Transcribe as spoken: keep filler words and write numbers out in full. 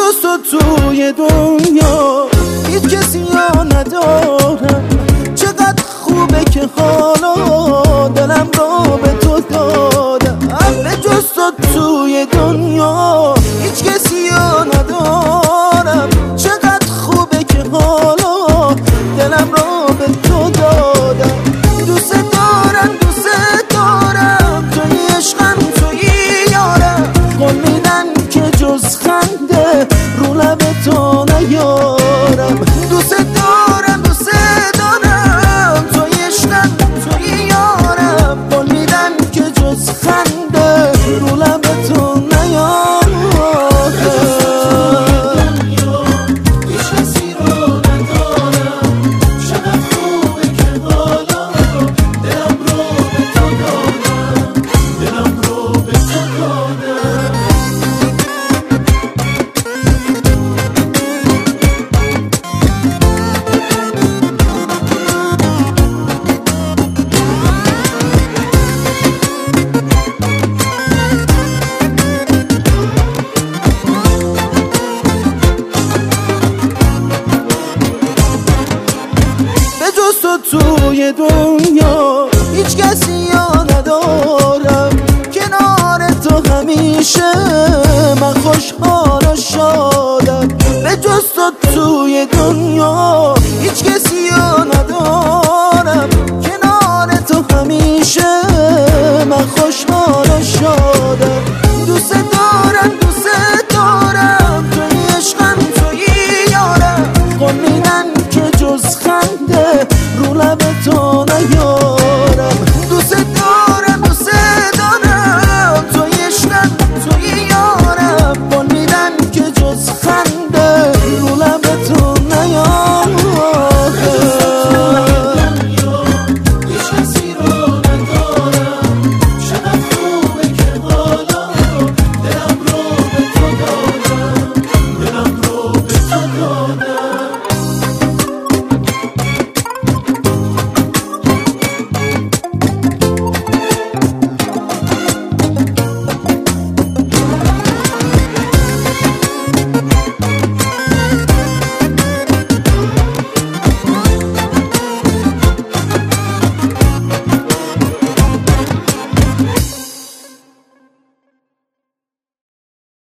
جز تو توی دنیا هیچ کسی ها ندارم. چقدر خوبه که حالا دلم رو به تو دادم. به جز تو توی دنیا هیچ کسی ها ندارم. چقدر خوبه که حالا دلم رو به تو دادم. دوست دارم دوست دارم توی عشقم توی یارم. قول میدم که جز خنده رو لب تو نیارم. دوست دارم دوست دارم توی عشقم توی یارم. قول میدم که جز خنده رو لب تو نیارم. توی دنیا هیچ کسی ها ندارم. کنار تو همیشه من خوشحال و شادم. به جز تو توی دنیا هیچ کسی ها ندارم. کنار تو همیشه من خوشحال و شادم.